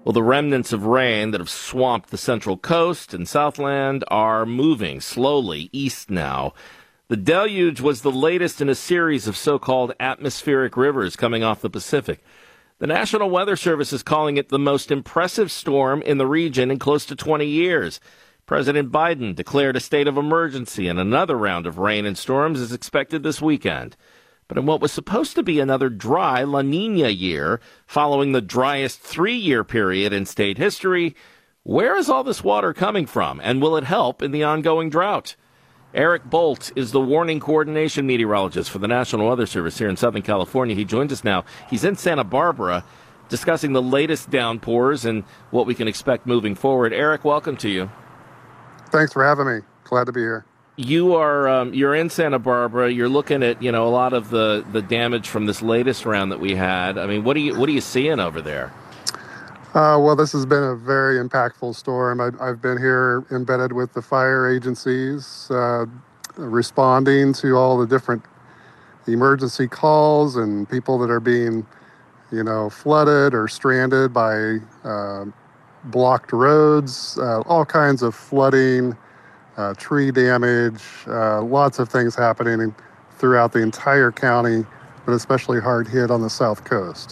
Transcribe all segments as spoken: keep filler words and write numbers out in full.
Well, the remnants of rain that have swamped the Central Coast and Southland are moving slowly east now. The deluge was the latest in a series of so-called atmospheric rivers coming off the Pacific. The National Weather Service is calling it the most impressive storm in the region in close to twenty years. President Biden declared a state of emergency, and another round of rain and storms is expected this weekend. But in what was supposed to be another dry La Nina year, following the driest three-year period in state history, where is all this water coming from, and will it help in the ongoing drought? Eric Bolt is the warning coordination meteorologist for the National Weather Service here in Southern California. He joins us now. He's in Santa Barbara discussing the latest downpours and what we can expect moving forward. Eric, welcome to you. Thanks for having me. Glad to be here. You are um, you're in Santa Barbara. You're looking at you know a lot of the, the damage from this latest round that we had. I mean, what are you what are you seeing over there? Uh, well, this has been a very impactful storm. I, I've been here embedded with the fire agencies, uh, responding to all the different emergency calls and people that are being, you know, flooded or stranded by uh, blocked roads, uh, all kinds of flooding. Uh, tree damage, uh, lots of things happening throughout the entire county, but especially hard hit on the South Coast.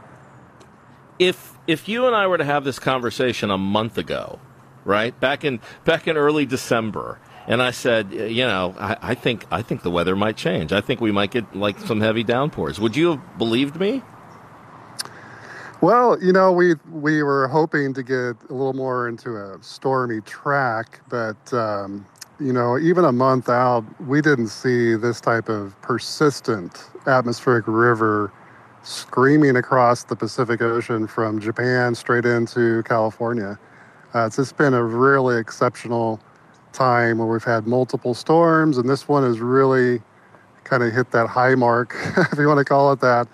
If if you and I were to have this conversation a month ago, right, back in back in early December, and I said, you know, I, I think I think the weather might change. I think we might get like some heavy downpours. Would you have believed me? Well, you know, we we were hoping to get a little more into a stormy track, but, um, you know, even a month out, we didn't see this type of persistent atmospheric river screaming across the Pacific Ocean from Japan straight into California. Uh, it's just been a really exceptional time where we've had multiple storms, and this one has really kind of hit that high mark, if you want to call it that,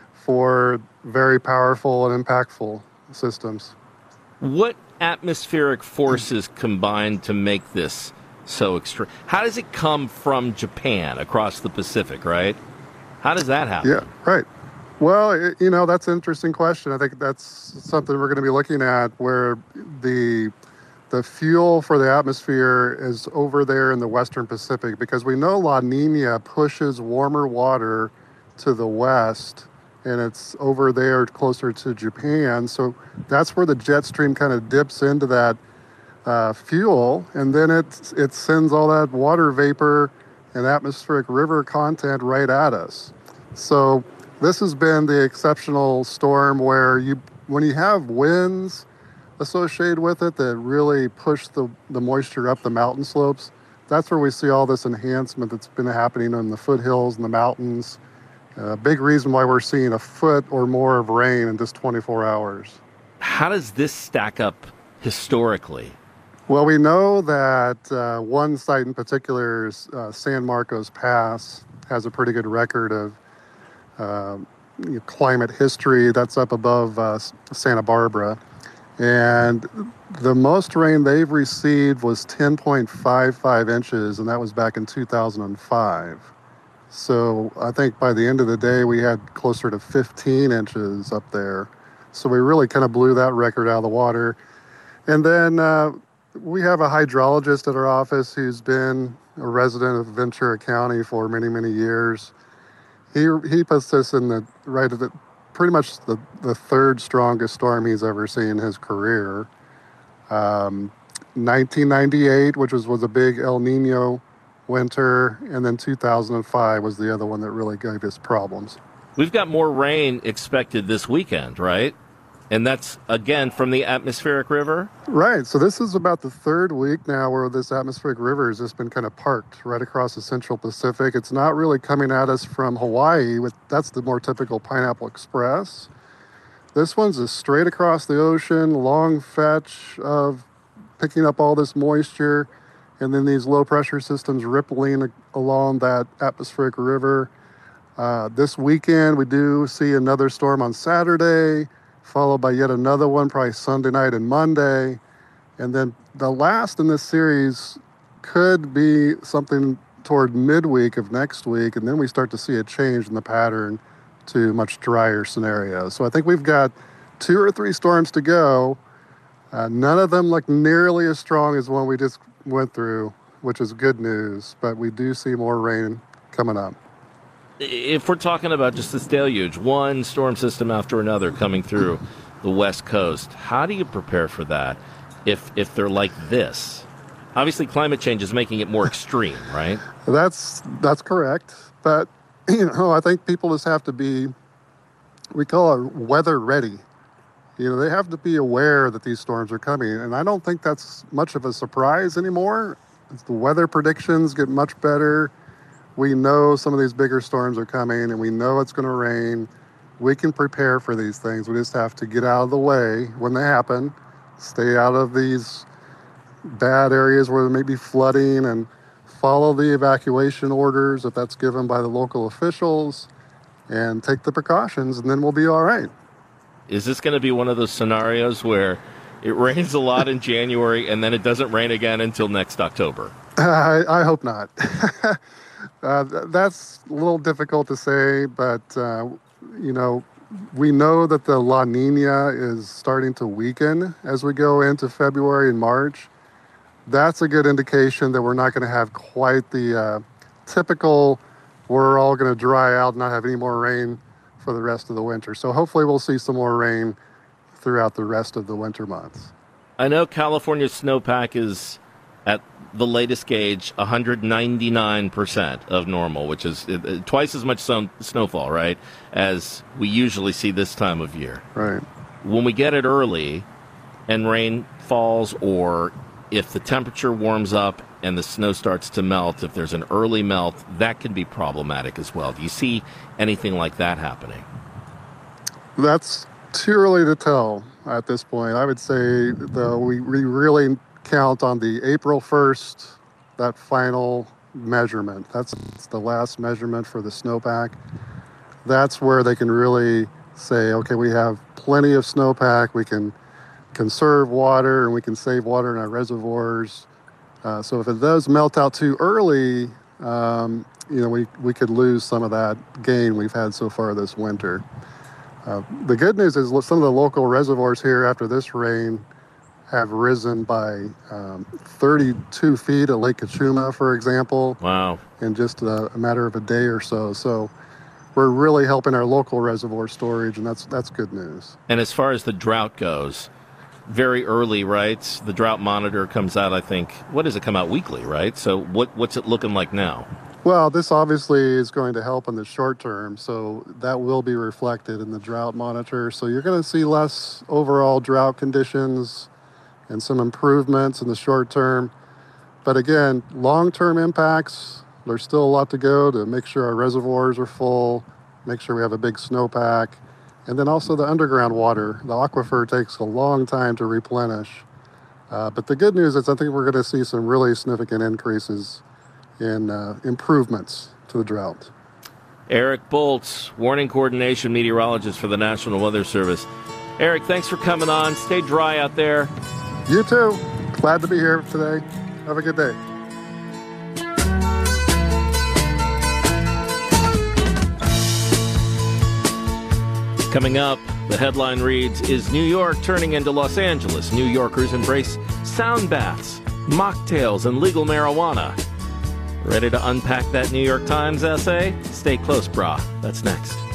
for very powerful and impactful systems. What atmospheric forces combined to make this so extreme? How does it come from Japan across the Pacific, right? How does that happen? Yeah, right. Well, it, you know, that's an interesting question. I think that's something we're going to be looking at, where the the fuel for the atmosphere is over there in the Western Pacific, because we know La Nina pushes warmer water to the west, and it's over there closer to Japan. So that's where the jet stream kind of dips into that uh, fuel, and then it, it sends all that water vapor and atmospheric river content right at us. So this has been the exceptional storm where you, when you have winds associated with it that really push the, the moisture up the mountain slopes, that's where we see all this enhancement that's been happening in the foothills and the mountains. A big reason why we're seeing a foot or more of rain in just twenty-four hours. How does this stack up historically? Well, we know that uh, one site in particular, uh, San Marcos Pass, has a pretty good record of uh, you know, climate history. That's up above uh, Santa Barbara. And the most rain they've received was ten point five five inches, and that was back in two thousand five. So I think by the end of the day, we had closer to fifteen inches up there. So we really kind of blew that record out of the water. And then uh, we have a hydrologist at our office who's been a resident of Ventura County for many, many years. He he puts this in the right of the pretty much the, the third strongest storm he's ever seen in his career. Um, nineteen ninety-eight, which was, was a big El Nino winter, and then two thousand five was the other one that really gave us problems. We've got more rain expected this weekend, right? And that's, again, from the atmospheric river? Right. So this is about the third week now where this atmospheric river has just been kind of parked right across the Central Pacific. It's not really coming at us from Hawaii. With that's the more typical Pineapple Express. This one's just straight across the ocean, long fetch of picking up all this moisture, and then these low-pressure systems rippling along that atmospheric river. Uh, this weekend, we do see another storm on Saturday, followed by yet another one, probably Sunday night and Monday. And then the last in this series could be something toward midweek of next week, and then we start to see a change in the pattern to much drier scenarios. So I think we've got two or three storms to go. Uh, none of them look nearly as strong as one we just went through, which is good news, but we do see more rain coming up. If we're talking about just this deluge, one storm system after another coming through the West Coast, how do you prepare for that if if they're like this? Obviously, climate change is making it more extreme, right? That's that's correct. But, you know, I think people just have to be, we call it weather ready. You know, they have to be aware that these storms are coming. And I don't think that's much of a surprise anymore. As the weather predictions get much better, we know some of these bigger storms are coming and we know it's going to rain. We can prepare for these things. We just have to get out of the way when they happen, stay out of these bad areas where there may be flooding, and follow the evacuation orders if that's given by the local officials, and take the precautions, and then we'll be all right. Is this going to be one of those scenarios where it rains a lot in January and then it doesn't rain again until next October? I, I hope not. uh, th- that's a little difficult to say, but, uh, you know, we know that the La Nina is starting to weaken as we go into February and March. That's a good indication that we're not going to have quite the uh, typical, we're all going to dry out and not have any more rain for the rest of the winter. So hopefully we'll see some more rain throughout the rest of the winter months. I know California's snowpack is at the latest gauge one hundred ninety-nine percent of normal, which is uh, twice as much sun- snowfall, right, as we usually see this time of year. Right. When we get it early and rain falls, or if the temperature warms up and the snow starts to melt, if there's an early melt, that can be problematic as well. Do you see anything like that happening? That's too early to tell at this point. I would say, though, we, we really count on the April first, that final measurement. That's the last measurement for the snowpack. That's where they can really say, okay, we have plenty of snowpack, we can conserve water, and we can save water in our reservoirs. Uh, so if it does melt out too early, um, you know, we, we could lose some of that gain we've had so far this winter. Uh, the good news is some of the local reservoirs here after this rain have risen by um, thirty-two feet at Lake Cachuma, for example. Wow. In just a, a matter of a day or so. So we're really helping our local reservoir storage, and that's that's good news. And as far as the drought goes, very early, right? The drought monitor comes out, I think, what does it come out weekly, right? So what what's it looking like now? Well, this obviously is going to help in the short term, so that will be reflected in the drought monitor. So you're going to see less overall drought conditions and some improvements in the short term. But again, long-term impacts, there's still a lot to go to make sure our reservoirs are full, make sure we have a big snowpack, and then also the underground water. The aquifer takes a long time to replenish. Uh, but the good news is I think we're going to see some really significant increases in uh, improvements to the drought. Eric Boltz, warning coordination meteorologist for the National Weather Service. Eric, thanks for coming on. Stay dry out there. You too. Glad to be here today. Have a good day. Coming up, the headline reads, is New York turning into Los Angeles? New Yorkers embrace sound baths, mocktails, and legal marijuana. Ready to unpack that New York Times essay? Stay close, brah. That's next.